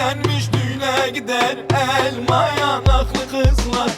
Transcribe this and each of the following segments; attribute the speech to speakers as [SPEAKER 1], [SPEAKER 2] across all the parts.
[SPEAKER 1] bezenmiş düğüne gider elma yanaklı kızlar.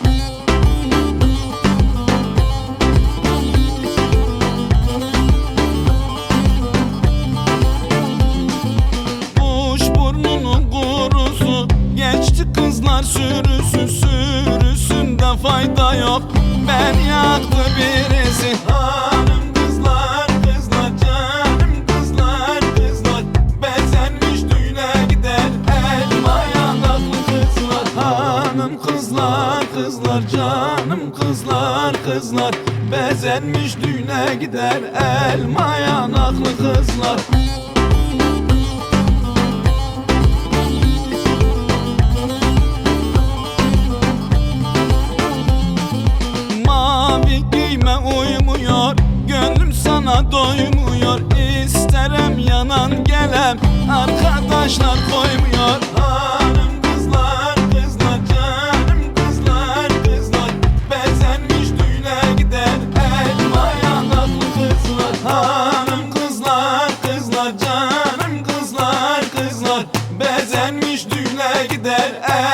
[SPEAKER 1] Kuş burnunun kurusu, geçti kızlar sürüsü, sürüsünde fayda yok, ben yaktı birisi. Hanım kızlar, kızlar, canım kızlar, kızlar, bezenmiş düğüne gider elma yanaklı kızlar. Hanım kızlar, kızlar, canım kızlar, kızlar, bezenmiş düğüne gider elma yanaklı kızlar. Mavi giyme uymuyor, gönlüm sana doymuyor, İsterem yanan gelem, arkadaşlar koymuyor. Hanım kızlar, kızlar, canım kızlar, kızlar, bezenmiş düğüne gider elma yanaklı kızlar. Hanım kızlar, kızlar, canım kızlar, kızlar, bezenmiş düğüne gider